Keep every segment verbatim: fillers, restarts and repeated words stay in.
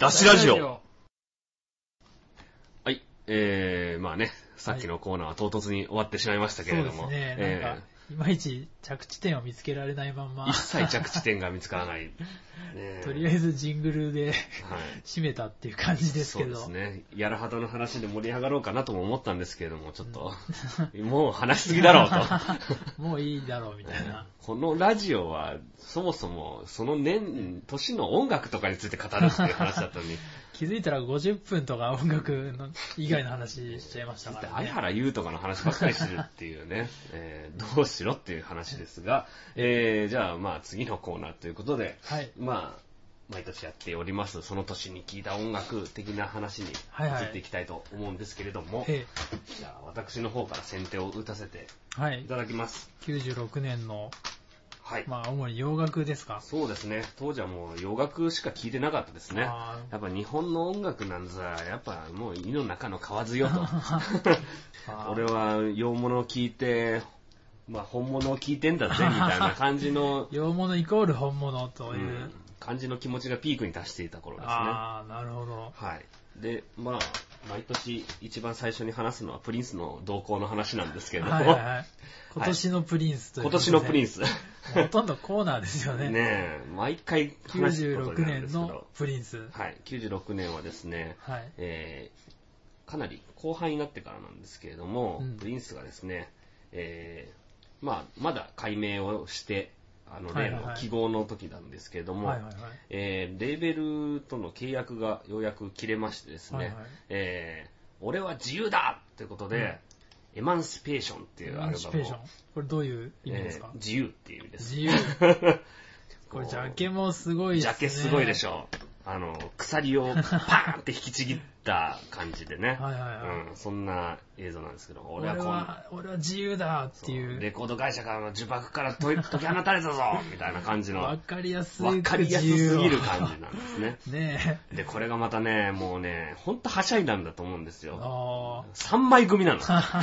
ダッシュラジオ。はい、えー、まあね、さっきのコーナーは唐突に終わってしまいましたけれども。 そうですね、 えー、 なんか、いまいち着地点を見つけられないまんま。 一切着地点が見つからない。 ね、とりあえずジングルで、はい、締めたっていう感じですけど。 そうですね。やるはたの話で盛り上がろうかなとも思ったんですけれども、ちょっと、うん、もう話しすぎだろうと。 もういいだろうみたいな。 このラジオは、そもそも、その年、年の音楽とかについて語るっていう話だったのに。 気づいたらごじゅっぷんとか音楽の以外の話しちゃいましたからね。 相原優とかの話ばっかりするっていうね、えー、どうしろっていう話ですが、えー、じゃあまあ次のコーナーということで、はい、まあ毎年やっておりますその年に聴いた音楽的な話に移っていきたいと思うんですけれども、はいはい、じゃあ私の方から先手を打たせていただきます。 はい、きゅうじゅうろくねんのはい。まあ、主に洋楽ですか？ そうですね。当時はもう洋楽しか聴いてなかったですね。やっぱ日本の音楽なんざ、やっぱもう胃の中の蛙よと。俺は洋物を聴いて、まあ本物を聴いてんだぜみたいな感じの。 洋物イコール本物という、うん、 感じの気持ちがピークに達していた頃ですね。 ああ、なるほど。 はい。で、まあ、毎年一番最初に話すのはプリンスの動向の話なんですけれども。はいはいはい。 今年のプリンスということで、 今年のプリンス。 ほとんどコーナーですよね。 ねえ、毎回話すことになるんですけど。きゅうじゅうろくねんのプリンス。 はい、きゅうじゅうろくねんはですね、はい、えー、かなり後半になってからなんですけれども、うん、プリンスがですね、えー、まあ、まだ改名をして、あの例の記号の時なんですけれども、レーベルとの契約がようやく切れましてですね、はいはい、えー、俺は自由だということで、うん、エマンシペーションっていうアルバムを。エマンシペーション。 これどういう意味ですか？ えー、自由っていう意味です。 自由。これジャケもすごいですね。 ジャケすごいでしょ。あの、鎖をパーンって引きちぎった感じでね。はいはいはい。うん、そんな映像なんですけど、 俺はこん俺は、俺は自由だっていう。 レコード会社からの呪縛から解き放たれたぞみたいな感じの。 わかりやすい。 わかりやすすぎる感じなんですね。 ねえ。 で、これがまたね、もうね、ほんとはしゃいだんだと思うんですよ。さんまい組なの。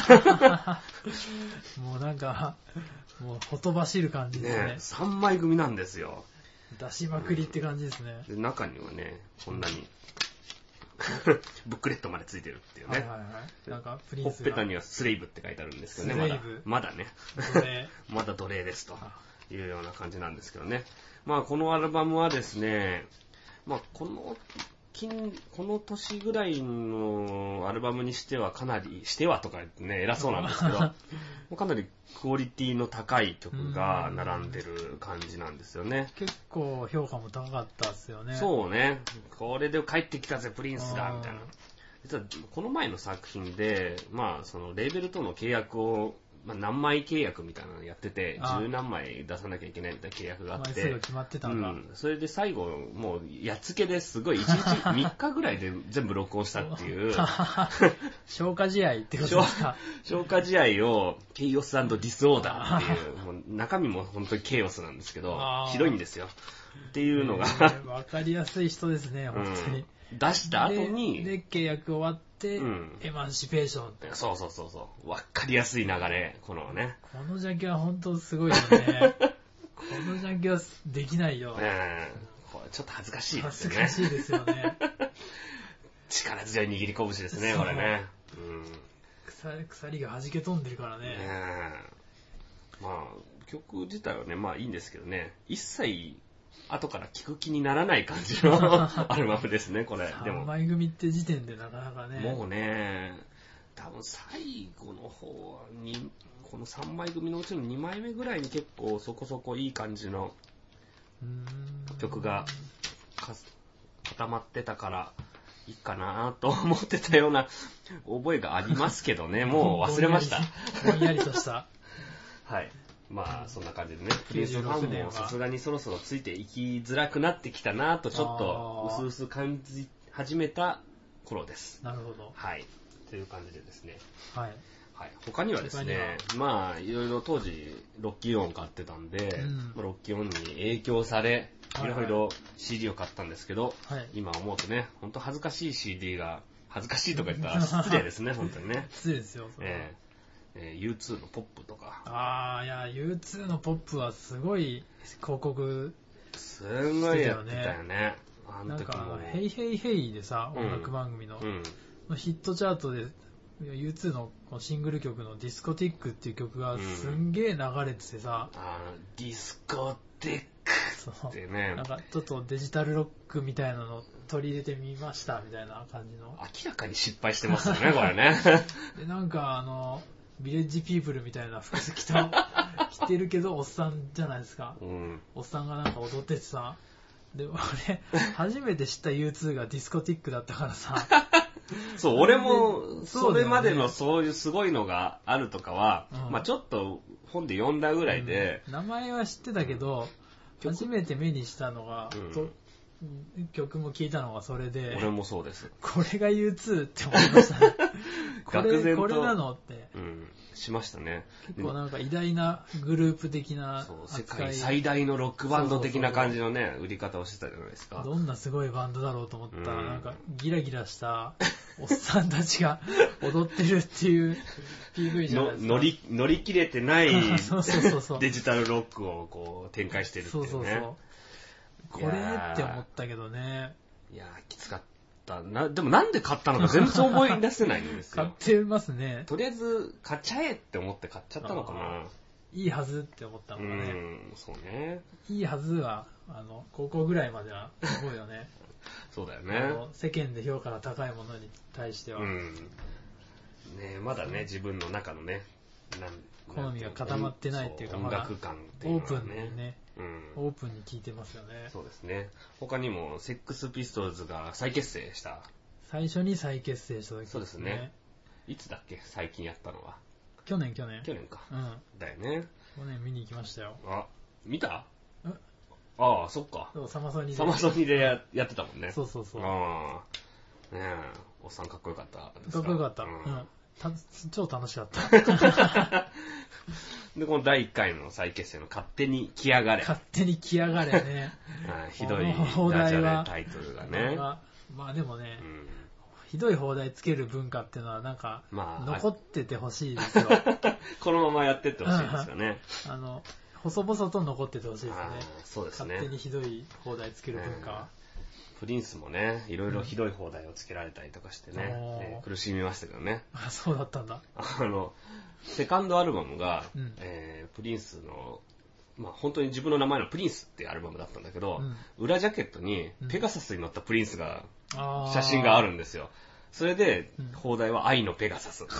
もうなんか、もうほとばしる感じですね。ね、 さんまい組なんですよ。 出しまくりって感じですね。 で中にはね、こんなにブックレットまでついてるっていうね。はいはいはい。なんかプリンスがほっぺたにはスレイブって書いてあるんですけどね、まだ。まだね。まだ奴隷ですというような感じなんですけどね。まあこのアルバムはですね、まあこの近この年ぐらいのアルバムにしてはかなり、してはとか言ってね、偉そうなんですけど、かなりクオリティの高い曲が並んでる感じなんですよね。 結構評価も高かったですよね。 そうね。これで帰ってきたぜ、プリンスが、みたいな。実はこの前の作品で、まあそのレーベルとの契約を、まあ、何枚契約みたいなのやってて、十何枚出さなきゃいけないみたいな契約があって、 枚数が決まってたんだ、うん。 それで最後、もうやっつけですごいいちにちみっかぐらいで全部録音したっていう。 消化試合ってことですか？ 消化試合をケイオス&ディスオーダーっていう、もう中身も本当にケイオスなんですけど、ひどいんですよ。っていうのが。 わかりやすい人ですね、本当に。 うん、出した後に。 で、で契約終わって、うん、エマンシペーションって。 そうそうそうそう。わかりやすい流れ、このね。 このジャケは本当すごいよね。このジャケはできないよ。 ねこれちょっと恥ずかしいですよね。 恥ずかしいですよね。 力強い握り拳ですね、これね。うん、 鎖, 鎖が弾け飛んでるからね。ねまあ、曲自体はね、まあいいんですけどね。一切、後から聴く気にならない感じのアルバムですね、これ。 でもさんまい組って時点でなかなかね。 もうね、多分最後の方に、このさんまい組のうちのにまいめぐらいに結構そこそこいい感じの曲が固まってたからいいかなと思ってたような覚えがありますけどね、もう忘れました。 ぼんやりとした。 はい。まあそんな感じでね、プリンスファンもさすがにそろそろついていきづらくなってきたなとちょっとうすうす感じ始めた頃です。 なるほど。 はい。という感じでですね。 はい。 はい。他にはですね、まあいろいろ当時ロッキーオン買ってたんで、うん、ロッキーオンに影響され、いろいろ シーディー を買ったんですけど、はい、今思うとね、本当恥ずかしい シーディー が、恥ずかしいとか言ったら失礼ですね、本当にね。 失礼ですよ。 えーえー、ユーツー のポップとか。 ああ、いや、ユーツー のポップはすごい広告、 すごいやってたよね。 あなんか、ヘイヘイヘイでさ、音楽番組の、うん、のヒットチャートで、ユーツー のシングル曲のディスコティックっていう曲がすんげえ流れててさ、 うん、あディスコティックってね、 なんかちょっとデジタルロックみたいなの取り入れてみましたみたいな感じの。 明らかに失敗してますよね、これね。 で、なんかあの、ビレッジピープルみたいな服着た、着てるけどおっさんじゃないですか。うん、おっさんがなんか踊っててさ、で、俺、初めて知った ユーツー がディスコティックだったからさ。 そう、俺も、それまでのそういうすごいのがあるとかは、うん、まあちょっと本で読んだぐらいで、 うん、名前は知ってたけど、初めて目にしたのが、うん、曲も聴いたのがそれで、 俺もそうです。 これが ユーツー って思いましたね。これ、これなのって。 うん、しましたね。 結構なんか偉大なグループ的なそう、世界最大のロックバンド的な感じのね、そうそうそう売り方をしてたじゃないですか。 どんなすごいバンドだろうと思ったら、うん、なんかギラギラしたおっさんたちが踊ってるっていう ピーブイ じゃないですか。 乗り、乗り切れてないそうそうそうそうデジタルロックをこう展開してるっていうね。そうそうそう。 これって思ったけどね。 いやー、きつかった。なでもなんで買ったのか全然思い出せないんですよ。 買ってますね。 とりあえず買っちゃえって思って買っちゃったのかな。 いいはずって思ったのかね。 うん、そうね。 いいはずは、あの、高校ぐらいまではすごいよね。 そうだよね。 あの世間で評価が高いものに対しては。うん。 ねまだね、自分の中のね、 なん好みが固まってないっていうか、 音楽感っていうのはね。 オープンにね。うん、オープンに聞いてますよね。 そうですね。他にもセックスピストルズが再結成した。 最初に再結成した時ですね。 そうですね。いつだっけ最近やったのは。 去年去年。 去年か。うん。だよね。 去年見に行きましたよ。 あ、見た？ああ、そっか。 そう、サマソニで。 サマソニで や, やってたもんね。 そうそうそう。 ああ。ねえ、おっさんかっこよかったですか。かっこよかった。うん。うんた超楽しかった。 で、このだいいっかいの再結成の勝手に来やがれ。 勝手に来やがれね。 ひどいダジャレタイトルがね。 まあでもね、うん、ひどい放題つける文化っていうのはなんか、まあ、残っててほしいですよ。 このままやってってほしいですよね。 あの、細々と残っててほしいですね。 そうですね。 勝手にひどい放題つける文化は。 プリンスもね、いろいろひどい放題をつけられたりとかしてね、うんえー、苦しみましたけどね。 あ、そうだったんだ。 あの、セカンドアルバムが、うんえー、プリンスの、まあ本当に自分の名前のプリンスっていうアルバムだったんだけど、うん、裏ジャケットにペガサスに乗ったプリンスが、うん、写真があるんですよ。それで、放題は愛のペガサス、ね。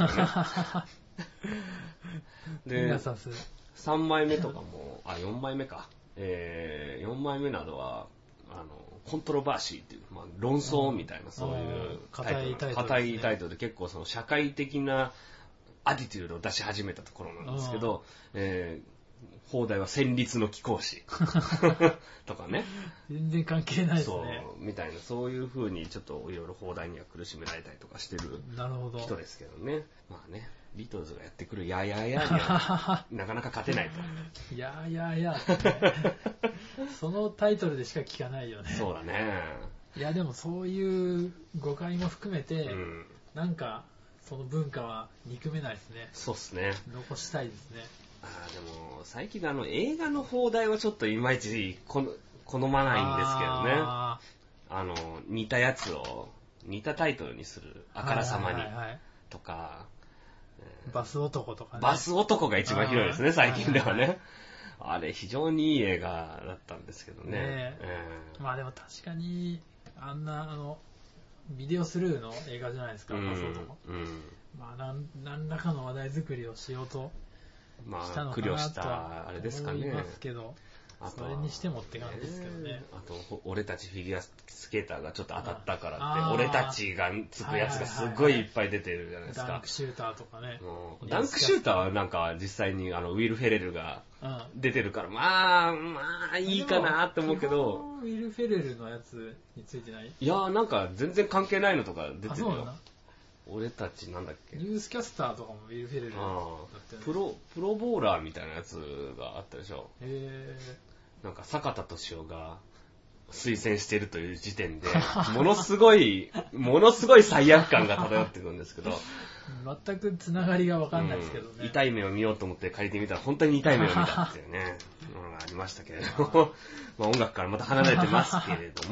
で、 ペガサス。 さんまいめとかも、あ、よんまいめか。えー、よんまいめなどは、あの、コントロバーシーっていう、まあ、論争みたいな、そういう硬いタイトル、 硬いタイトルで結構その社会的なアティチュードを出し始めたところなんですけど、えー、放題は戦慄の貴公子とかね。 全然関係ないですね。そう、みたいな、そういう風にちょっといろいろ放題には苦しめられたりとかしてる人ですけどね。まあね。ビートルズがやってくるやーやーやーにはなかなか勝てないと。やーやーやーってね。そのタイトルでしか聞かないよね。 そうだね。 いやでもそういう誤解も含めて、うん、なんかその文化は憎めないですね。 そうですね。 残したいですね。 ああでも最近あの映画の放題はちょっといまいち好まないんですけどね。あ, あの似たやつを似たタイトルにするあからさまにとか。 バス男とかね。 バス男が一番広いですね、最近ではね。はいはいはい、あれ、非常にいい映画だったんですけどね。ねえー、まあでも確かに、あんな、あの、ビデオスルーの映画じゃないですか、バス男。うん、まあなん、何らかの話題作りをしようとしたのかなとは思いますけど。それにしてもって感じですけどね。 あと、俺たちフィギュアスケーターがちょっと当たったからって、俺たちがつくやつがすごいいっぱい出てるじゃないですか。 ダンクシューターとかね。 ダンクシューターはなんか実際にあのウィル・フェレルが出てるから、まあ、まあいいかなって思うけど。 ウィル・フェレルのやつについてない？ いやーなんか全然関係ないのとか出てるよ。俺たちなんだっけニュースキャスターとかもウィル・フェレルだったよね。 プロ、プロボーラーみたいなやつがあったでしょ。 へー。 なんか坂田敏夫が推薦してるという時点でものすごいものすごい罪悪感が漂ってくるんですけど全くつながりが分かんないですけどね、 うん、痛い目を見ようと思って借りてみたら本当に痛い目を見たっていうねのがありましたけれどもまあ音楽からまた離れてますけれども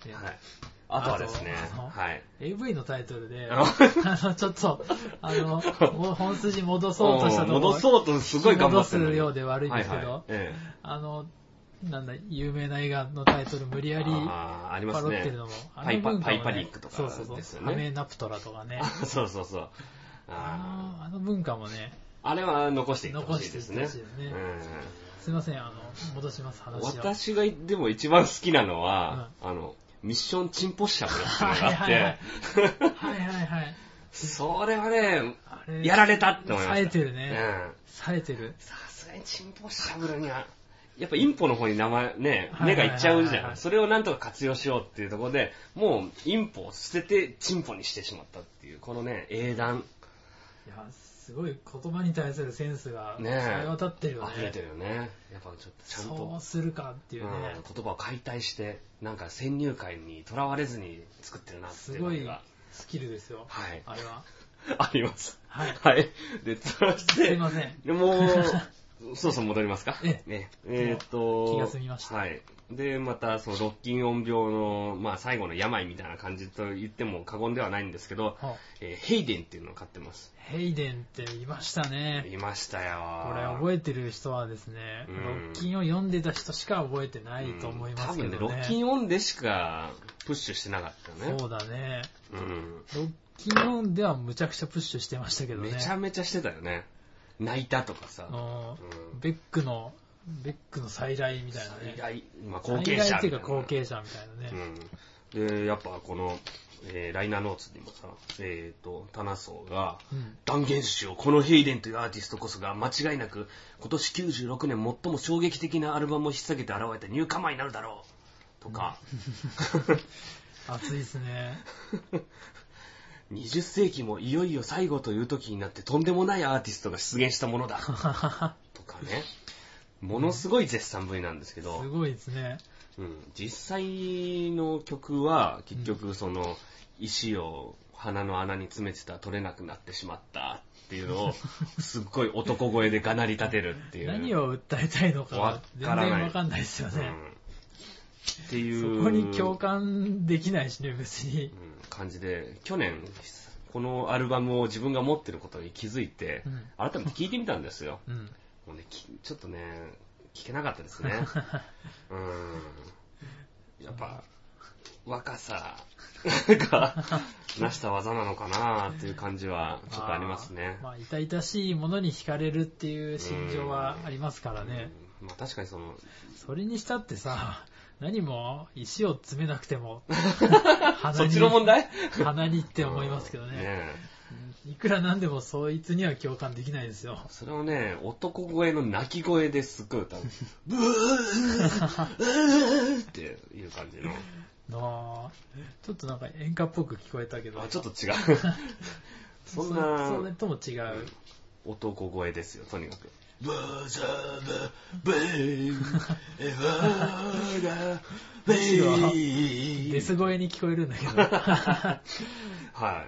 はい。あとはですね、はい。 エーブイ のタイトルで、あの、ちょっと、あの、本筋戻そうとしたところ、 戻そうとすごい頑張ってる。 戻すようで悪いんですけど、はいはいええ、あの、なんだ、有名な映画のタイトル無理やりパロってるのも、 ありますね、パイパニックとか、 そうそうそう、ハメナプトラとかね。 そうそうそう。 あの、あの文化もね、 あれは残していってほしいですね。 残していってほしいですね。うん、すいません、あの、戻します、話を。 私がでも一番好きなのは、うん、あの、ミッションチンポッシャブルっていうのがあって、 はいはいはい。 それはね、やられたって思いました。 冴えてるね。うん。冴えてる。 さすがにチンポッシャブルには、やっぱインポの方に名前、ね、目がいっちゃうじゃん。それをなんとか活用しようっていうところで、もうインポを捨ててチンポにしてしまったっていう、このね、英断。 いや、すごい言葉に対するセンスが、ね、さえ渡ってるよね。 溢れてるよね。やっぱちょっとちゃんと。 そうするかっていうね、 うん。言葉を解体して、なんか先入観にとらわれずに作ってるなっていうのが。 すごいスキルですよ。はい。あれは。 あります。 はい。 はい。で、そして、 すいません。 でもう、そうそう戻りますか。 ええ。 えー、っと、 気が済みました。 はい。で、また、その、ロッキンオン病の、まあ、最後の病みたいな感じと言っても過言ではないんですけど、えー、ヘイデンっていうのを飼ってます。 ヘイデンっていましたね。 いましたよ。 これ覚えてる人はですね、うん、ロッキンを読んでた人しか覚えてないと思いますけどね。うん、多分ね、 ロッキンオンでしかプッシュしてなかったね。 そうだね。 うん。 ロッキンオンではむちゃくちゃプッシュしてましたけどね。 めちゃめちゃしてたよね。泣いたとかさ。 うん、ベックの、ベックの再来みたいなね。 再来、まあ後継者みたいな。再来っていうか後継者みたいなね。 うん。で、やっぱこの、えー、ライナーノーツにもさ、えっ、ー、と、タナソーが、うん、断言しよう、このヘイデンというアーティストこそが間違いなく、今年きゅうじゅうろくねん最も衝撃的なアルバムを引っ提げて現れたニューカマーになるだろう、とか。 熱いですね。 にじゅっせいきもいよいよ最後という時になってとんでもないアーティストが出現したものだ。とかね。ものすごい絶賛ぶりなんですけど。 すごいですね。 うん、実際の曲は結局その石を鼻の穴に詰めてたら取れなくなってしまったっていうのをすっごい男声でがなり立てるっていう。 何を訴えたいのか全然わかんないですよね。うん、 っていうそこに共感できないしね別に、うん、 感じで去年このアルバムを自分が持ってることに気づいて、うん、改めて聴いてみたんですよ。うん、もうね、ちょっとね聞けなかったですね。うん、やっぱ若さが成した技なのかなっていう感じはちょっとありますね。 まあ、痛々しいものに惹かれるっていう心情はありますからね。 まあ、確かにそのそれにしたってさ、何も石を詰めなくても鼻にそっちの問題鼻にって思いますけどね。ねいくらなんでもそいつには共感できないですよ。 それをね、男声の泣き声ですっごい歌う。ブーっていう感じの。 あちょっとなんか演歌っぽく聞こえたけど。 あ、ちょっと違う。そんな。 それとも違う。 男声ですよ、とにかく。バザバベイエバーベイデス声に聞こえるんだけど。 はい。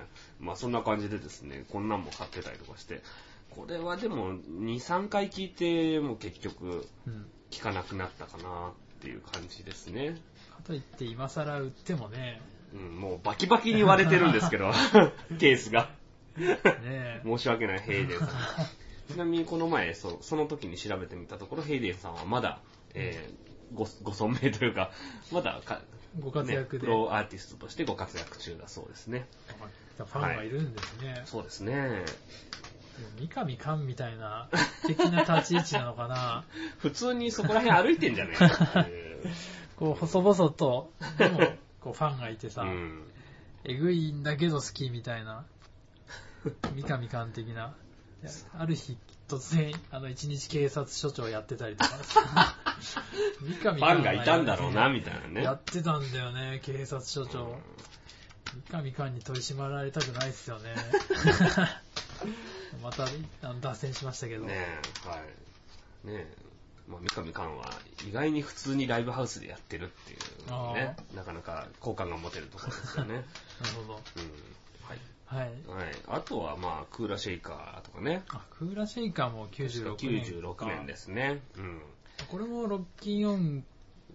まあそんな感じでですね、こんなんも買ってたりとかして、これはでもに、さんかい聞いても結局聞かなくなったかなっていう感じですね。かといって今更売ってもね、 うん、もうバキバキに割れてるんですけど、ケースが。ね、申し訳ない、ヘイデンさん。ちなみにこの前そ、その時に調べてみたところ、ヘイデンさんはまだ、えー、ご, ご尊名というか、まだかご活躍で、 ね、プロアーティストとしてご活躍中だそうですね。 ファンがいるんですね。はい、 そうですね。 三上寛みたいな的な立ち位置なのかな。 普通にそこら辺歩いてんじゃねえかっていう。 こう細々とでもこうファンがいてさ、うん、えぐいんだけど好きみたいな三上寛的な。ある日突然あの一日警察署長やってたりとか三上寛ファンがいたんだろうなみたいなね。 やってたんだよね警察署長。うん、三上寛に取り締まられたくないですよね。またあの脱線しましたけど。 ねえ、はい。ねえ、まあ、三上寛は意外に普通にライブハウスでやってるっていうのね、なかなか好感が持てるところですよね。なるほど。 うん、はい。 はい。はい。 あとはまあクーラーシェイカーとかね。 あ、クーラーシェイカーもきゅうじゅうろくねん。 きゅうじゅうろくねんですね。うん。 これもロッキンオン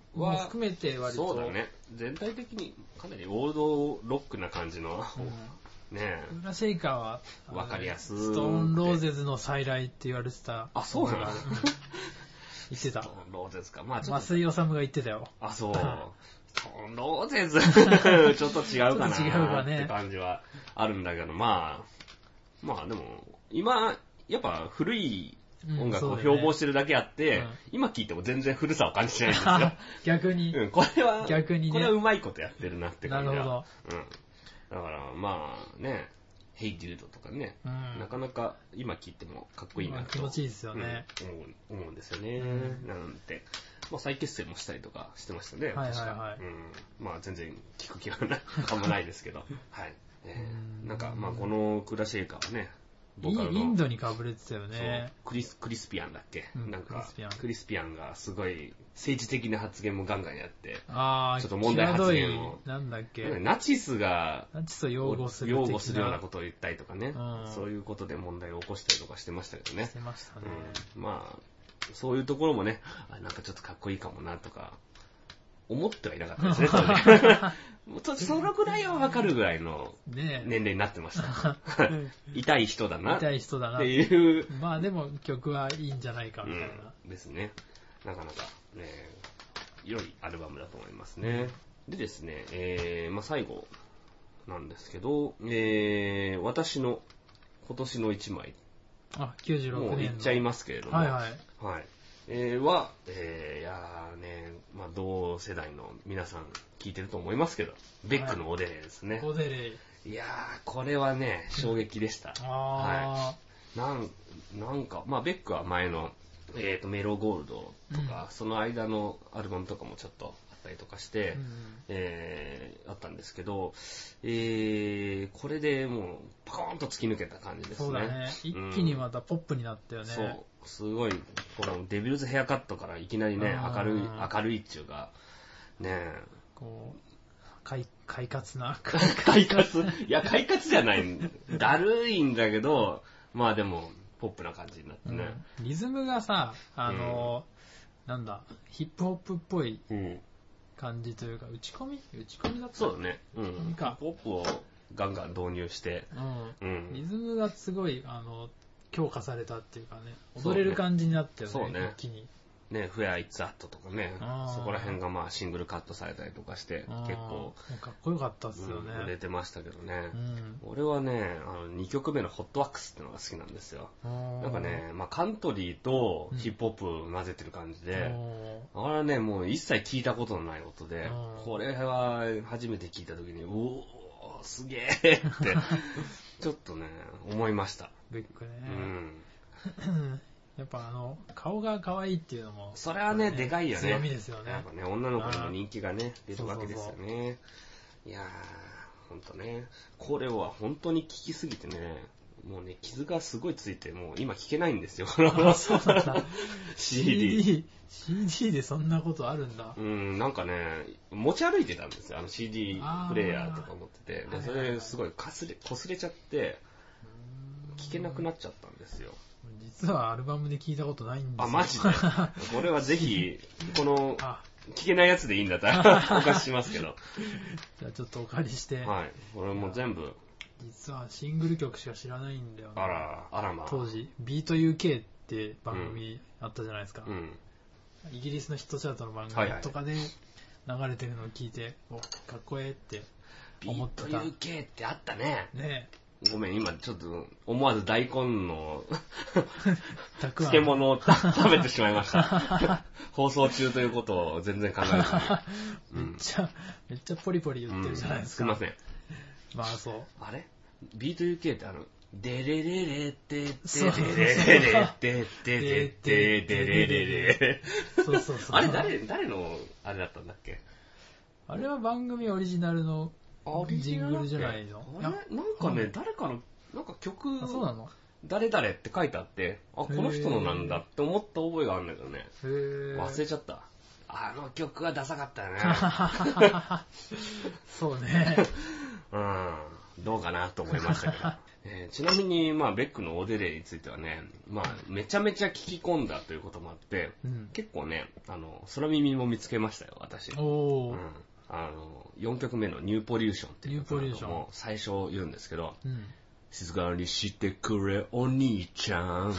も含めて割と。 そうだね。全体的にかなりオールドロックな感じの、うん、ねえ。 クラシェイカーは、 わかりやすい。 ストーンローゼズの再来って言われてた。 あ、そうなの言ってた。 ストーンローゼズか。まあちょっと。増井治が言ってたよ。 あ、そう。ストーンローゼズちょっと違うかな。 ちょっと違うかね。 って感じはあるんだけど、まあ、まあでも、今、やっぱ古い音楽を標榜してるだけあって、うんねうん、今聴いても全然古さを感じないんですよ。 逆に。 うん、これは、 逆にね。 これはうまいことやってるなって感じは。 なるほど。 うん。だから、まあね、Hey Dude とかね、うん、なかなか今聴いてもかっこいいなと、 気持ちいいですよね。 うん、思う、思うんですよね。うん、なんて。まあ再結成もしたりとかしてましたね。 はいはいはい。 うん、まあ全然聞く気はあんまないですけど。はい。えー、なんか、まあこのクラシェイカーはね、 インドにかぶれてたよね。 クリス、クリスピアンだっけ、うん、なんかクリスピアン、 クリスピアンがすごい政治的な発言もガンガンやって、 あちょっと問題発言を。 なんだっけナチスが、 ナチスを擁護する。 擁護するようなことを言ったりとかね、うん、そういうことで問題を起こしたりとかしてましたけどね。 してましたね。 うん、まあ、そういうところもね、なんかちょっとかっこいいかもなとか、思ってはいなかったですね、当時。そのぐらいはわかるぐらいの年齢になってました。痛い人だな。 痛い人だな。 っていう。 まあでも曲はいいんじゃないかみたいな。 うん、ですね。なかなかね、良いアルバムだと思いますね。でですね、えー、まあ最後なんですけど、えー、私の今年の一枚。 あ、きゅうじゅうろくねんの。 もう言っちゃいますけれども。 はいはい。 はい。えー、は、えー、いやーね、まあ同世代の皆さん聞いてると思いますけど、ベックのオデレイですね。 はい、オデレイ。いやー、これはね、衝撃でした。 あはい。なん、なんか、まあベックは前の、えーと、メロゴールドとか、うん、その間のアルバムとかもちょっとあったりとかして、うん、えー、あったんですけど、えー、これでもう、パコーンと突き抜けた感じですね。 そうだね。一気にまたポップになったよね。 うん、そう。すごい、このデビルズヘアカットからいきなりね、明るい、明るいっちゅうか、ねこう、快、快活な。 快活いや、快活じゃない。だるいんだけど、まあでも、ポップな感じになってね。 うん、リズムがさ、あの、うん、なんだ、ヒップホップっぽい感じというか、打ち込み打ち込みだったそうだね。うん。ヒップホップをガンガン導入して、 うん。うん、リズムがすごい、あの、強化されたっていうかね、踊れる感じになったよね、 そうね。 一気に。 ね、フェア・イッツ・アットとかね、そこら辺がまあシングルカットされたりとかして、結構、 かっこよかったっすよね。 売れてましたけどね。 うん、 俺はね、あのにきょくめのホットワックスってのが好きなんですよ。なんかね、まあカントリーとヒップホップ混ぜてる感じで、あれはね、もう一切聞いたことのない音で、これは初めて聞いた時に、おー、すげーって、ちょっとね、思いました。 ベックね。 うん。 やっぱあの、顔が可愛いっていうのも、 それはね、でかいよね。 強みですよね。 やっぱね、女の子にも人気がね、出るわけですよね。いやー、ほんとね、これは本当に聞きすぎてね、もうね、傷がすごいついて、もう今聞けないんですよ。 あ、そうなんだ。 シーディー。 シーディー、シーディー でそんなことあるんだ。 うん、なんかね、持ち歩いてたんですよ。あの シーディー プレイヤーとか持ってて。で、それすごいかすれ、擦れちゃって、聞けなくなっちゃったんですよ。 実はアルバムで聞いたことないんですよ。 あ、マジでこれはぜひ、この、聞けないやつでいいんだったらお貸ししますけど。 じゃあちょっとお借りして。 はい。これも全部。 実はシングル曲しか知らないんだよね。 あら、あらまあ。 当時、ビート ユーケー って番組あったじゃないですか。 うん。 イギリスのヒットチャートの番組とかで流れてるのを聞いて、お、かっこええって思ってた。 ビート ユーケー ってあったね。 ねえ。 ごめん、今ちょっと思わず大根の漬物を食べてしまいました。放送中ということを全然考えずに。 めっちゃ、めっちゃポリポリ言ってるじゃないですか。 うん、すいません。 まあそう。 あれビート ユーケー ってあの、デレレレってってデレレレってってでってデレレレ。 そうそうそう。 あれ誰、誰のあれだったんだっけ？ あれは番組オリジナルのジングルじゃないの？ あれなんかね、誰かの、なんか曲、 あ、そうなの？ 誰々って書いてあって、あ、この人のなんだって思った覚えがあるんだけどね。 へー。 忘れちゃった。あの曲はダサかったよね。 そうね。 うん。 どうかなと思いましたけど。えー、ちなみに、まあ、ベックのオデレについてはね、まあ、めちゃめちゃ聞き込んだということもあって、うん、結構ね、あの、空耳も見つけましたよ、私。おー。うん。あの、よんきょくめのニューポリューションっていうのも最初言うんですけど、うん、静かにしてくれ、お兄ちゃん。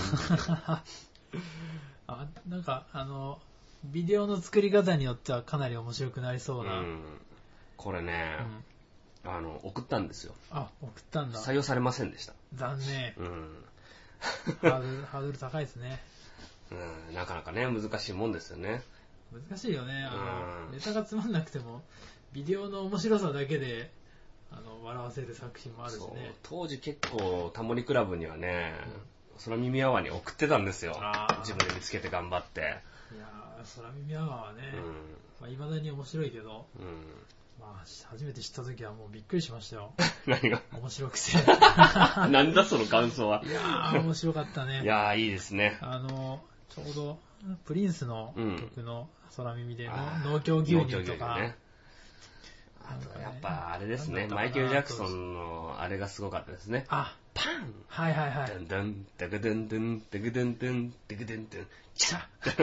あ、なんか、あの、ビデオの作り方によってはかなり面白くなりそうな。うん、 これね、うん、あの、送ったんですよ。 あ、送ったんだ。 採用されませんでした。 残念。うん。ハードル、ハードル高いですね。 うん、なかなかね、難しいもんですよね。 難しいよね。あの、うん、ネタがつまんなくても、ビデオの面白さだけで、あの、笑わせる作品もあるしね。 当時結構、タモリクラブにはね、うん、空耳アワーに送ってたんですよ。自分で見つけて頑張って。 いやー、空耳アワーはね、うん、まあ、未だに面白いけど、うん、まあ、初めて知った時はもうびっくりしましたよ。 何が面白くて。 なんだその感想は。 いやー、面白かったね。 いやー、いいですね。 あの、ちょうど、プリンスの曲の空耳での、農協牛乳とか、ね、 あとやっぱあれですね、マイケル・ジャクソンのあれがすごかったですね。 あ、パンはいはいはい。 ダンダン、ダグダンダン、ダグダンダン、ダグダンダン、チャ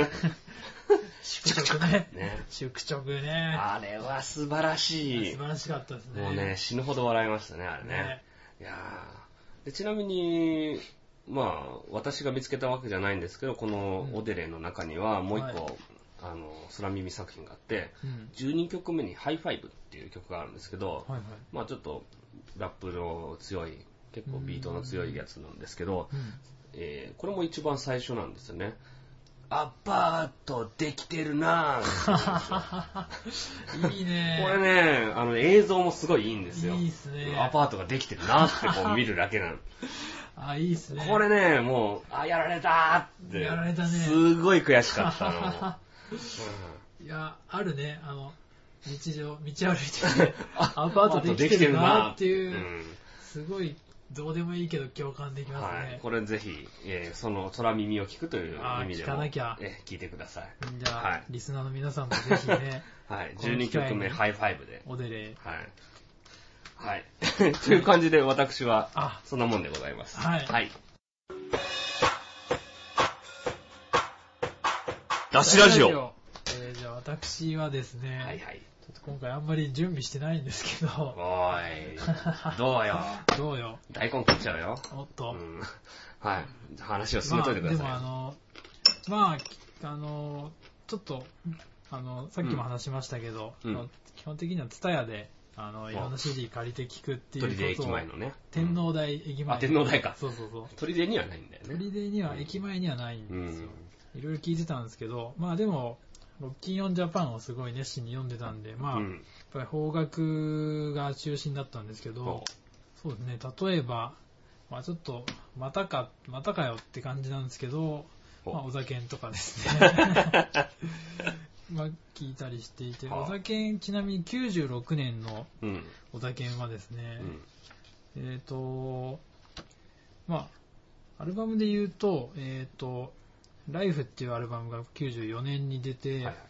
宿直ね。ね。宿直ね。 あれは素晴らしい。 素晴らしかったですね。 もうね、死ぬほど笑いましたね、あれね。ねいやでちなみに、まあ、私が見つけたわけじゃないんですけど、このオデレの中にはもう一個、はい、あの空耳作品があって、うん、じゅうにきょくめにハイファイブっていう曲があるんですけど、はいはい、まあちょっとラップの強い結構ビートの強いやつなんですけど、うんえー、これも一番最初なんですよね。アパートできてるなぁいいねこれねあの映像もすごいいいんですよ。 いいっすね。 アパートができてるなってこう見るだけなのあ、いいっすね。 これねもうあやられたーってやられたね。 すごい悔しかったのうん、いや、あるね、あの、日常、道歩いてて、アパートできてるなっていう、うん、すごい、どうでもいいけど共感できますね。はい、 これぜひ、えー、その空耳を聞くという意味でも、 聞かなきゃ。 えー、聞いてください。 じゃあ、はい、リスナーの皆さんもぜひね、 はい、じゅうにきょくめ、ハイファイブで。 おでれ。 はい。はい。という感じで私は、そんなもんでございます。 はい。 はい。ダッシュラジオ。 えー、じゃあ私はですね、 はいはい。 ちょっと今回あんまり準備してないんですけど。 おーい。どうよ。 どうよ。 大根食っちゃうよ。 おっと。うん、 はい。話を進めといてください。 まあ、でもあの、まあ、あの、ちょっと、あの、さっきも話しましたけど、うん、基本的にはツタヤで、あの、いろんな シーディー 借りて聞くっていうことを。 砦駅前のね。 天皇台駅前。 あ、天皇台か。 そうそうそう。 砦にはないんだよね。 砦には、駅前にはないんですよ。いろいろ聞いてたんですけど、まあでも、ロッキンオンジャパンをすごい熱心に読んでたんで、まあ、うん、やっぱり邦楽が中心だったんですけど、そうですね、例えば、まあちょっと、またか、またかよって感じなんですけど、まあ、お酒とかですね。まあ、聞いたりしていて、お酒ちなみにきゅうじゅうろくねんのお酒はですね、うん、えっ、ー、と、まあ、アルバムで言うと、えっ、ー、と、ライフっていうアルバムがきゅうじゅうよねんに出て、はい、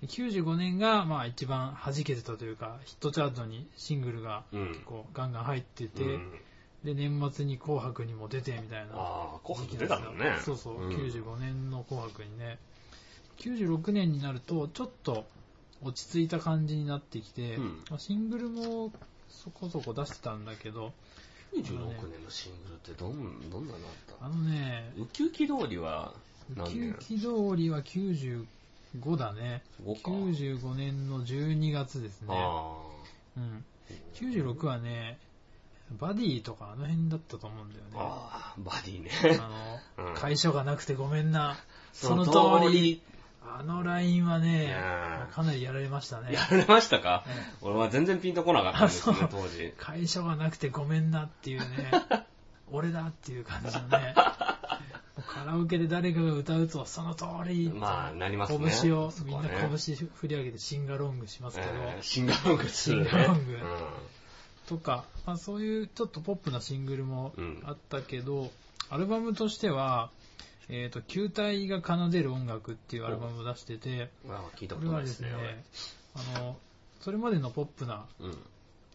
きゅうじゅうごねんがまあ一番弾けてたというか、ヒットチャートにシングルが結構ガンガン入ってて、うん、で、年末に紅白にも出てみたいな。 ああ、紅白出たのね。 そうそう、うん、きゅうじゅうごねんの紅白にね。きゅうじゅうろくねんになると、ちょっと落ち着いた感じになってきて、うん、まあ、シングルもそこそこ出してたんだけど、 きゅうじゅうろくねんのシングルってどん、どんなのあった？ あのね、 ウキウキ通りは、 ウキウキ通りはきゅうじゅうごだね。きゅうじゅうごねんのじゅうにがつですね。うん。きゅうじゅうろくはね、バディとかあの辺だったと思うんだよね。 ああ、バディね。 あの、うん、解消がなくてごめんな。その通り。あのラインはね、かなりやられましたね。 やられましたか、ね、俺は全然ピンとこなかったんですよね、当時。 解消がなくてごめんなっていうね、俺だっていう感じのね。カラオケで誰かが歌うとその通り、 まあなりますね。 拳をみんな拳振り上げてシンガロングしますけど、えー、シンガロングするね。 シンガロング、うん、とか、まあ、そういうちょっとポップなシングルもあったけど、うん、アルバムとしては、えっ、ー、と球体が奏でる音楽っていうアルバムを出してて、 ああ聞いたことないですね。 これはですね、あのそれまでのポップな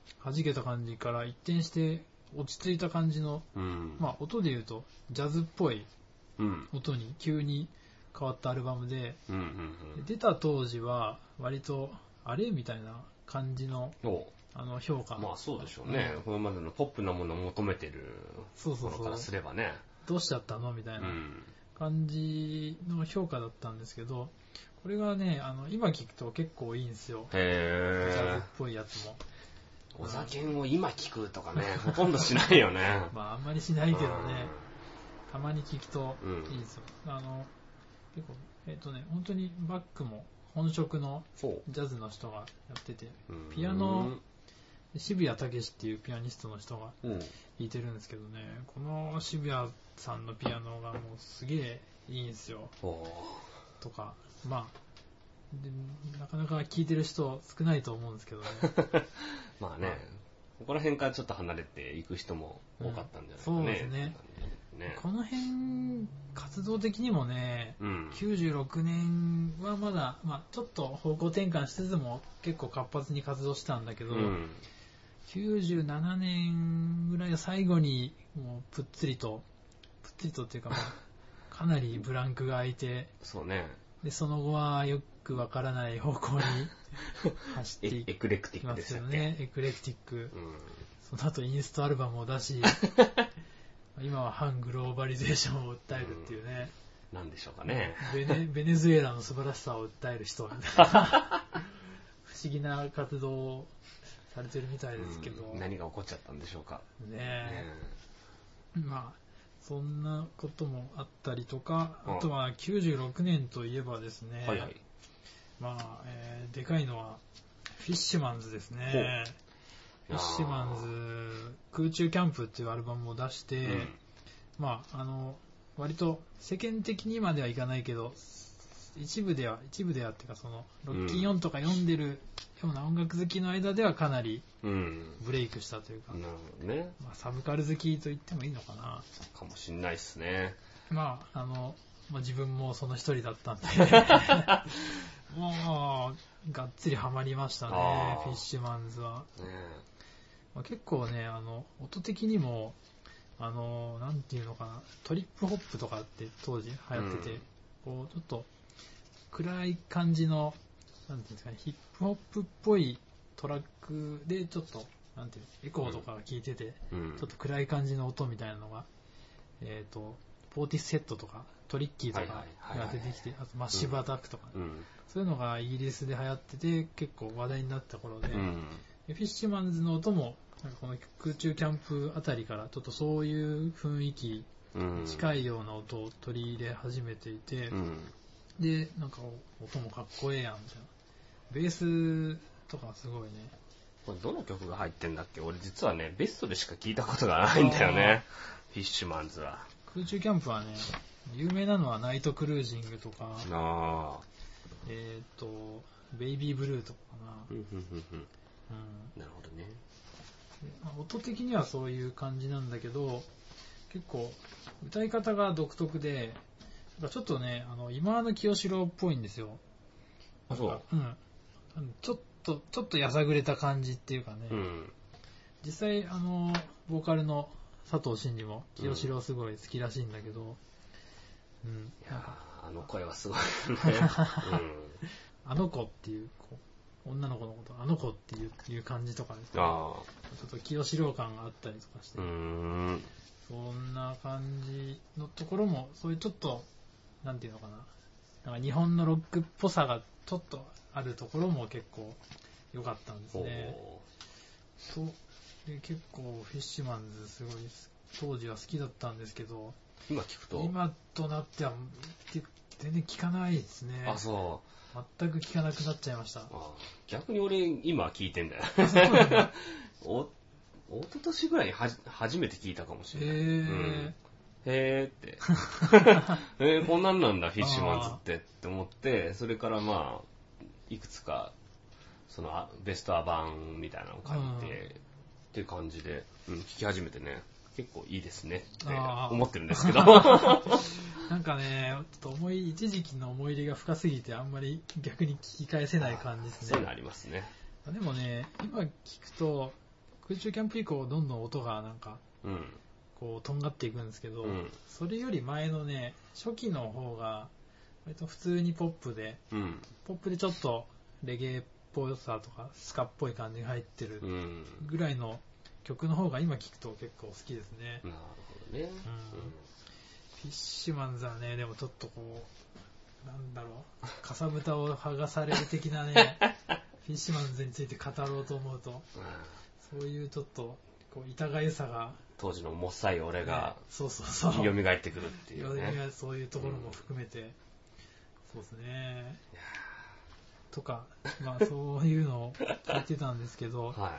弾けた感じから一転して落ち着いた感じの、うん、まあ音で言うとジャズっぽい音に急に変わったアルバムで、うんうんうん、出た当時は割とあれみたいな感じのあの評価。 まあそうでしょうね。うん、これまでのポップなものを求めてるものからすればね。そうそうそう、 どうしちゃったのみたいな感じの評価だったんですけど、これがね、あの今聞くと結構いいんですよ。へー。ジャズっぽいやつも。 お酒を今聞くとかね、ほとんどしないよね。 まああんまりしないけどね、たまに聞くといいですよ。うん、あの結構えっ、ー、とね、本当にバックも本職のジャズの人がやってて、ピアノ渋谷武史っていうピアニストの人が弾いてるんですけどね、この渋谷さんのピアノがもうすげえいいんですよ。とか、まあでなかなか聴いてる人少ないと思うんですけどね。 まあね、ここら辺からちょっと離れていく人も多かったんじゃないですかね。うん、そうですね。 ね、この辺活動的にもね、うん、きゅうじゅうろくねんはまだ、まあ、ちょっと方向転換しつつも結構活発に活動したんだけど、うん、きゅうじゅうななねんぐらいの最後にもうぷっつりとぷっつりとっていうか、まあ、かなりブランクが空いて、 そうね、 でその後はよくわからない方向に走っていきますよね。 エクレクティックですよね。 エクレクティック、うん、その後インストアルバムを出し今は反グローバリゼーションを訴えるっていうね。 うん、なんでしょうかね。 ベネ、ベネズエラの素晴らしさを訴える人みたいな不思議な活動をされてるみたいですけど。 うん、何が起こっちゃったんでしょうか。ねえ。 ね、まあそんなこともあったりとか、あとはきゅうじゅうろくねんといえばですね。はいはい、まあ、えー、でかいのはフィッシュマンズですね。フィッシュマンズ空中キャンプっていうアルバムを出して、うん、まああの割と世間的にまではいかないけど一部では一部ではっていうかそのロッキンオンとか読んでるような音楽好きの間ではかなりブレイクしたというか、うん、なるほどね、まあ、サブカル好きと言ってもいいのかな。 かもしんないですね。 まああの、まあ、自分もその一人だったんでもうがっつりハマりましたね、フィッシュマンズは。ね、まあ、結構ね、あの音的にもあのなんていうのかな、トリップホップとかって当時流行ってて、うん、こうちょっと暗い感じのなんていうんですかね、ヒップホップっぽいトラックでちょっとなんていうエコーとかが効いてて、うん、ちょっと暗い感じの音みたいなのが、えっ、ー、とポーティスセットとかトリッキーとかが出てきて、あとマッシブアタックとか、うん、そういうのがイギリスで流行ってて結構話題になった頃で、うん、フィッシュマンズの音もなんかこの空中キャンプあたりからちょっとそういう雰囲気近いような音を取り入れ始めていて、うん、でなんか音もかっこええやんみたいな。ベースとかすごいね。 これどの曲が入ってんだっけ？俺実はねベストでしか聞いたことがないんだよね、フィッシュマンズは。 空中キャンプはね有名なのはナイトクルージングとか、あえっ、ー、とベイビーブルーとかかな。うんうんうんうん、 なるほどね。 音的にはそういう感じなんだけど結構歌い方が独特でちょっとねあの今の清志郎っぽいんですよ。 あ、そう。 うん。ちょっとちょっとやさぐれた感じっていうかね。うん、実際あのボーカルの佐藤真二も清志郎すごい好きらしいんだけど、 うん。うん、いやあの声はすごいね。 うん、あの子っていうこう女の子のことあの子っていういう感じとかですね。あちょっと清志郎感があったりとかして。うーんそんな感じのところもそういうちょっとなんていうのかな。なんか日本のロックっぽさがちょっとあるところも結構良かったんですね。とで結構フィッシュマンズすごい当時は好きだったんですけど、 今聞くと今となっては全然聞かないですね。 あ、そう。 全く聞かなくなっちゃいました。あ逆に俺今聞いてんだよ。そうなんだ。お一昨年ぐらいにはじ初めて聞いたかもしれない。へー。うんへーって。えー、こんなんなんだ、フィッシュマンズってって思って、それからまあ、いくつか、そのベストア版みたいなのを借りて、っていう感じで、うん、聞き始めてね、結構いいですねって思ってるんですけど。 なんかね、ちょっと思い、一時期の思い入れが深すぎて、あんまり逆に聞き返せない感じですね。 そういうのありますね。 でもね、今聞くと、 空中キャンプ以降どんどん音がなんか、 うん、 こうとんがっていくんですけど、 うん、 それより前のね初期の方が割と普通にポップで、 うん、 ポップでちょっとレゲエっぽさとかスカっぽい感じが入ってるぐらいの曲の方が今聴くと結構好きですね。 なるほどね、うん、フィッシュマンズはねでもちょっとこうなんだろうかさぶたを剥がされる的なねフィッシュマンズについて語ろうと思うと、うん、そういうちょっとこう痛がゆさが当時のもっさい俺が、ね、 そうそうそう蘇ってくるっていうね。 そういうところも含めて、うん、そうですね。とか、まあそういうのを聞いてたんですけど、 はい、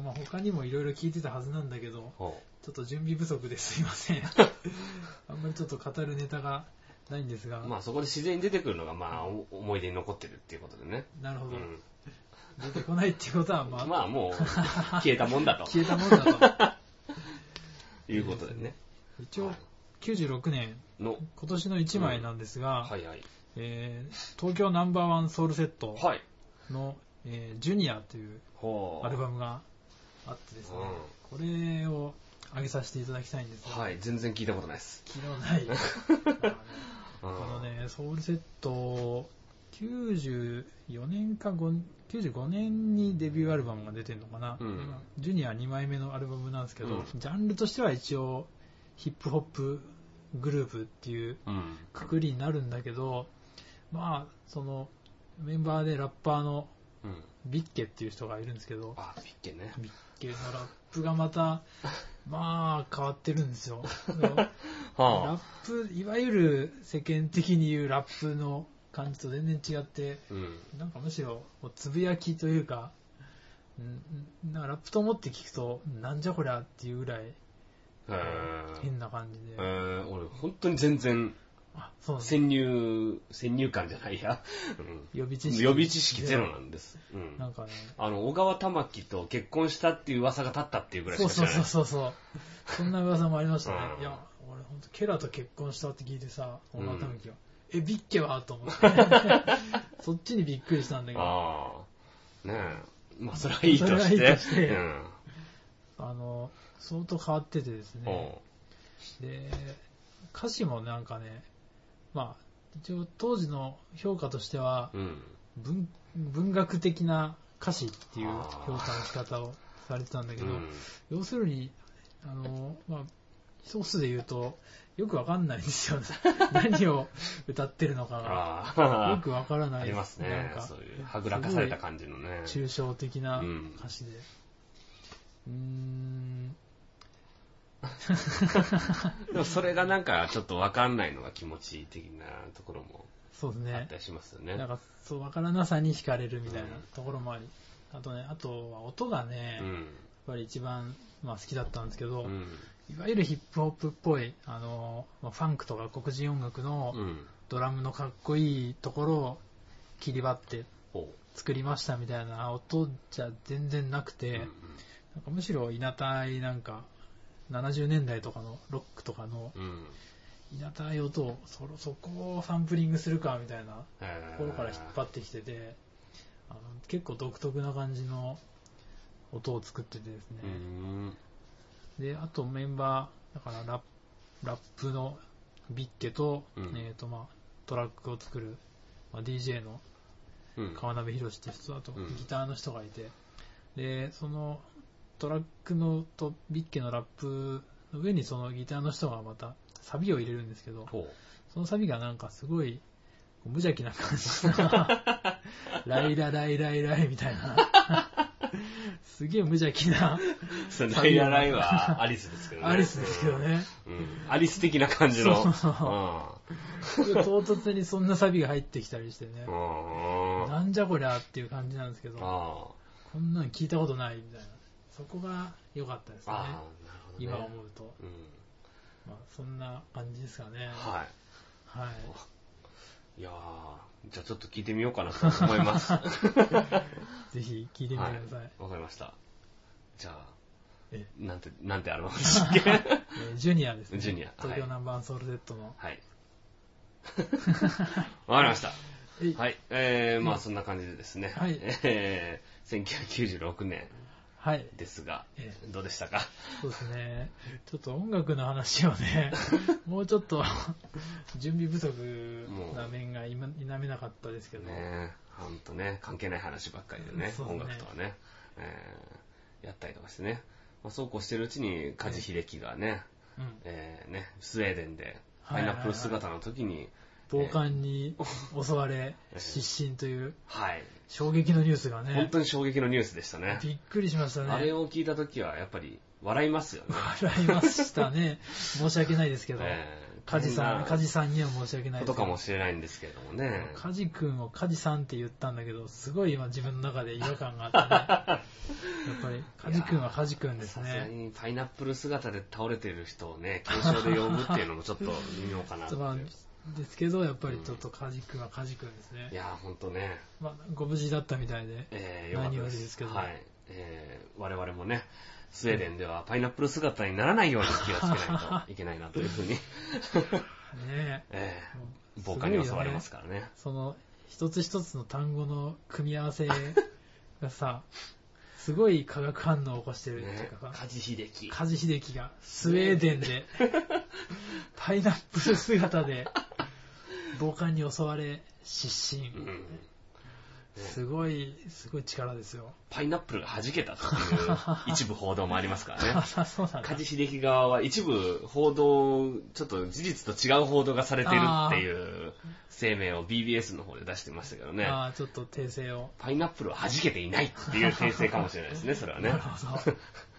まあ他にもいろいろ聞いてたはずなんだけど、ちょっと準備不足ですいません。あんまりちょっと語るネタがないんですが。 まあそこで自然に出てくるのがまあ思い出に残ってるっていうことでね。 なるほど。うん、出てこないっていうことはまあ。 まあもう消えたもんだと。 消えたもんだと。いうことでね。 一応きゅうじゅうろくねんの今年のいちまいなんですが、 うんはいはいえー、東京ナンバーワンソウルセットの、はいえー、ジュニアというアルバムがあってですね、うん、これを上げさせていただきたいんですが、 はい、全然聞いたことないです。 聞いたことない。あのね、ソウルセットきゅうじゅうよねんかきゅうじゅうごねんにデビューアルバムが出てるのかな、うん、ジュニアにまいめのアルバムなんですけど、うん、ジャンルとしては一応ヒップホップグループっていうくくりになるんだけど、うん、まあそのメンバーでラッパーのビッケっていう人がいるんですけど、 あ、ビッケね。 ビッケのラップがまたまあ変わってるんですよ。はあ、ラップいわゆる世間的に言うラップの感じと全然違って、うん、なんかむしろつぶやきというか、んなんかラップと思って聞くとなんじゃこりゃっていうぐらい変な感じで。 えー、俺本当に全然あそう先入先入観じゃないや、うん、 予備知識予備知識ゼロなんです。 うん、なんかね、 あの小川玉木と結婚したっていう噂が立ったっていうぐらいしか知らない。 そうそうそうそうそんな噂もありましたね。いや俺本当ケラと結婚したって聞いてさ小川玉木が、うん、えビッケはと思ってそっちにびっくりしたんだけど。 ああねえまあそれはいいとして。それはいいとして、うん、 あの相当変わっててですね。で歌詞もなんかね。まあ、一応当時の評価としては、うん、文, 文学的な歌詞っていう評価の仕方をされてたんだけど、うん、要するにあの、まあ、ソースで言うとよくわかんないんですよね。何を歌ってるのかがよくわからない。 ありますね。なんかそういうはぐらかされた感じのね。 抽象的な歌詞で。うん、うーんでもそれがなんかちょっと分かんないのが気持ちいい的なところもあったりしますよね。 なんかそう分からなさに惹かれるみたいなところもあり、うん、あとねあとは音がね、うん、やっぱり一番、まあ、好きだったんですけど、うん、いわゆるヒップホップっぽいあの、まあ、ファンクとか黒人音楽のドラムのかっこいいところを切り張って作りましたみたいな音じゃ全然なくて、うんうん、なんかむしろいなたいなんかななじゅうねんだいとかのロックとかのいなたい音を そ, そこをサンプリングするかみたいなところから引っ張ってきてて、あの結構独特な感じの音を作っててですね。であとメンバーだからラ ッ, ラップのビッケと、うんえーとまあ、トラックを作る、まあ、ディージェー の川辺博って人だとギターの人がいて、でそのトラックのとビッケのラップの上にそのギターの人がまたサビを入れるんですけど、そのサビがなんかすごい無邪気な感じなライラライライライみたいなすげえ無邪気なライラライはアリスですけどね。 アリスですけどね、 うんうん、アリス的な感じのそうそう、 うん、唐突にそんなサビが入ってきたりしてねなんじゃこりゃっていう感じなんですけど、こんなの聞いたことないみたいな、そこが良かったですね。あ、なるほどね、今思うと、うんまあ、そんな感じですかね。 はい、 はい、 いやじゃあちょっと聞いてみようかなと思いますぜひ聞いてみてください。わ、 はい、かりました。じゃあえなんてなんてアルバムでしたっけえジュニアですね。 ジュニア、 東京ナンバーワンソウルセットの、 はいわかりました。はい、えー、まあそんな感じでですね、 はい、 えー、せんきゅうひゃくきゅうじゅうろくねんですが、ええ、どうでしたか？ そうですね。ちょっと音楽の話をね、もうちょっと準備不足な面が否めなかったですけど。 ね、ほんとね、関係ない話ばっかりでね、でね音楽とはね、えー、やったりとかしてね。まあ、そうこうしてるうちに梶秀樹がね、うん、えー、ね、スウェーデンでパイナップル姿の時に、はいはいはい、 暴漢に襲われ失神という衝撃のニュースがね、 本当に衝撃のニュースでしたね。 びっくりしましたね。 あれを聞いた時はやっぱり笑いますよね。 笑いましたね。申し訳ないですけど、えー、梶さん、梶さんには申し訳ないですけど。 ことかもしれないんですけれどもね。 梶君を梶さんって言ったんだけど、すごい今自分の中で違和感があってね。やっぱり梶君は梶君ですね。 さすがにパイナップル姿で倒れてる人をね、検証で呼ぶっていうのもちょっと微妙かなっていう。 ですけど、やっぱりちょっと梶君は梶君ですね。 うん、いやー、ほんとね。 まあ、ご無事だったみたいで、えー、何よりですけど。 はい。えー、我々もね、スウェーデンではパイナップル姿にならないように気をつけないといけないなというふうに。ねえ。ー、暴漢に襲われますからね。ね、 その、一つ一つの単語の組み合わせがさ、すごい化学反応を起こしてるっていうか、 梶秀樹。 梶秀樹がスウェーデンで、パイナップル姿で、暴漢に襲われ失神、うんね、すごいすごい力ですよ。 パイナップルが弾けたという一部報道もありますからね。梶秀樹側は一部報道ちょっと事実と違う報道がされてるっていう声明を ビービーエス の方で出してましたけどね。 ああ、ちょっと訂正を。 パイナップルは弾けていないっていう訂正かもしれないですね、それはね。なるほど。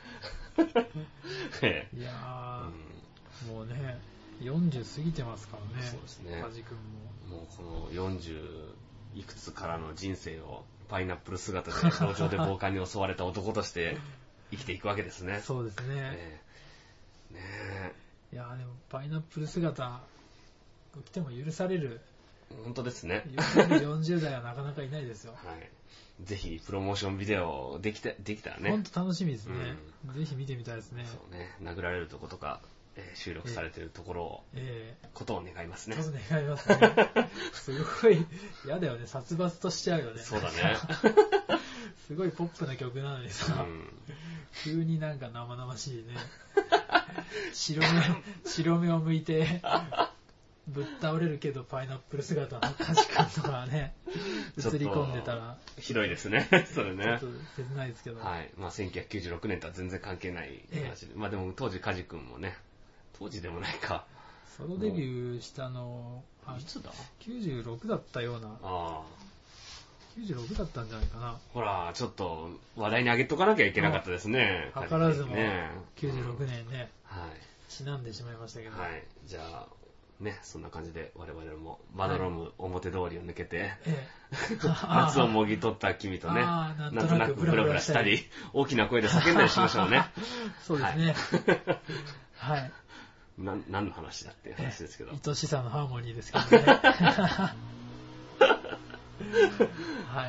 ええ、いやー、うん、もうねよんじゅう過ぎてますからね。 そうですね。 梶君も。もうこのよんじゅういくつからの人生をパイナップル姿で路上で暴漢に襲われた男として生きていくわけですね。 そうですね。 えー、ねえ。いやでもパイナップル姿来ても許される。 本当ですね。 よんじゅう代はなかなかいないですよ。 はい。ぜひプロモーションビデオできたできたらね。 本当楽しみですね、うん。ぜひ見てみたいですね。 そうね。殴られるとことか。えー、収録されているところを、えー、ことを願いますね。 こと願いますね。すごい嫌だよね。殺伐としちゃうよね。 そうだね。 すごいポップな曲なのにさ、うん、急になんか生々しいね。白目、白目を向いて、ぶっ倒れるけどパイナップル姿の梶君とかね、映り込んでたら。 ひどいですね。それね。 ちょっと切ないですけど。 はい。まあせんきゅうひゃくきゅうじゅうろくねんとは全然関係ない話で。ええ、まあでも当時梶君もね、当時でもないか。 ソロデビューしたの、 いつだ ? きゅうじゅうろく だったような。ああ。きゅうじゅうろくだったんじゃないかな。 ほら、ちょっと話題に上げとかなきゃいけなかったですね。 図らずも、きゅうじゅうろくねんね、うん、はい。ちなんでしまいましたけど。 はい。じゃあ、ね、そんな感じで我々もまどろむ表通りを抜けて、ええ、夏をもぎ取った君とね、なんとなくブラブラしたり、大きな声で叫んだりしましょうね。 そうですね。はい。 な何の話だっていう話ですけど、 愛しさのハーモニーですけどね。はい、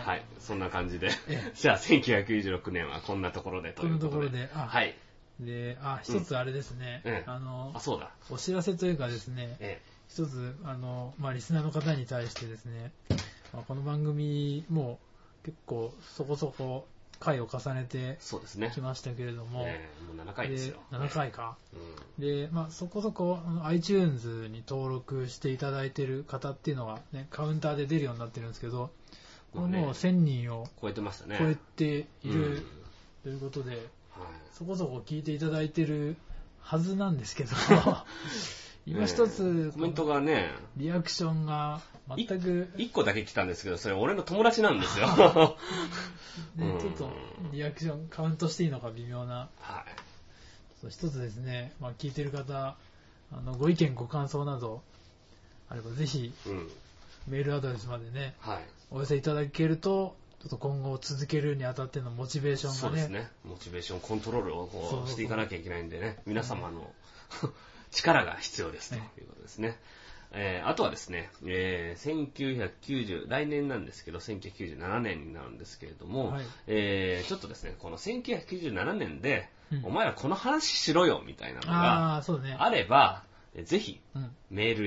はい、そんな感じで、じゃあせんきゅうひゃくきゅうじゅうろくねんはこんなところでということで、 こんなところで、 はい。 で、あ、一つあれですね、 うん、あの、あ、そうだ。 お知らせというかですね、ええ、一つ、あの、まあ、リスナーの方に対してですね、まあ、この番組も結構そこそこ回を重ねてきましたけれども、 えー、もうななかいですよ。 ななかいか。うん、で、まあ、そこそこ iTunes に登録していただいている方っていうのがね、カウンターで出るようになってるんですけど、これもうせんにんを超えてましたね。 超えている、うん、ということで、はい、そこそこ聞いていただいてるはずなんですけど、今一つ、 コメントがね、 リアクションが全くいっこだけ来たんですけど、それ俺の友達なんですよ。 ね、ちょっとリアクションカウントしていいのか微妙な。はい。一つですね、まあ、聞いてる方、あのご意見ご感想などあればぜひ、うん、メールアドレスまでね、はい、お寄せいただけると。ちょっと今後続けるにあたってのモチベーションがね。 そうですね。モチベーションコントロールをこうしていかなきゃいけないんでね、皆様の力が必要ですということですね。えー、あとはですね、えー、せんきゅうひゃくきゅうじゅう、来年なんですけど、せんきゅうひゃくきゅうじゅうななねんになるんですけれども、はい、えー、ちょっとですね、このせんきゅうひゃくきゅうじゅうななねんで、うん、お前らこの話しろよみたいなのがあれば、ぜひ、メールや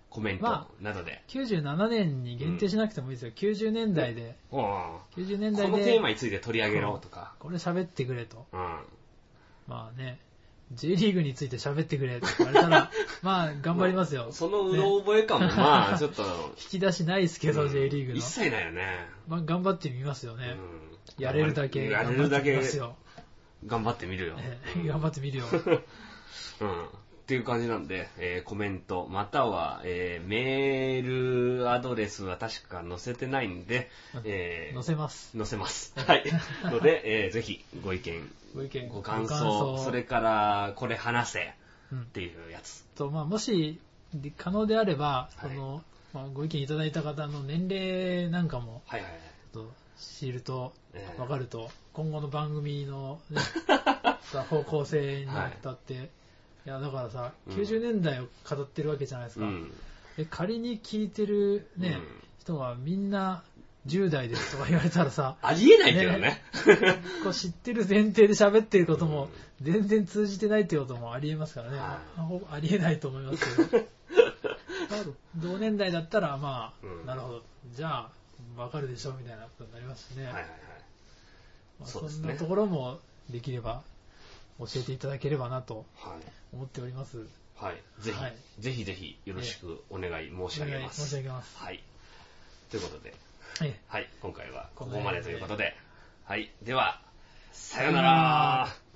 コメントなどで、まあ、 きゅうじゅうななねんに限定しなくてもいいですよ、うん、きゅうじゅうねんだいで、 うん、 きゅうじゅうねんだいでこのテーマについて取り上げろとか、 これ喋ってくれと、 うん、 まあね J リーグについて喋ってくれって言われたらまあ頑張りますよ、まあ、 そのうろ覚え感もまあちょっと引き出しないですけど、うん、J リーグの一切ないよね、 まあ、頑張ってみますよね、 うん、 やれるだけやれるだけ頑張ってみるよ、 頑張ってみるよ、 うんっていう感じなんで、えー、コメントまたは、えー、メールアドレスは確か載せてないんで、 えー、載せます載せますはいので、えー、ぜひご意見ご意見ご感想それからこれ話せっていうやつ、 うん、とまあもし可能であれば、はい、そのまあ、ご意見いただいた方の年齢なんかも、はいはいはい、と知ると分かると、えー、今後の番組の、ね、方向性にあたって、はい、いやだからさ、うん、きゅうじゅうねんだいを語ってるわけじゃないですか、うん、で仮に聞いてる、ねうん、人はみんなじゅうだいですとか言われたらさありえないけどね、 ねこう知ってる前提で喋ってることも全然通じてないってこともありえますからね、うん、ありえないと思いますけど同年代だったらまあ、うん、なるほどじゃあ分かるでしょみたいなことになりますしね、はいはいはい、まあ、そんなところもできれば教えていただければなと思っております。 はい。ぜひ、はい、ぜひぜひよろしくお願い申し上げます。 申し上げます。 はい。ということで、はい。今回はここまでということで、はい。では、さよなら。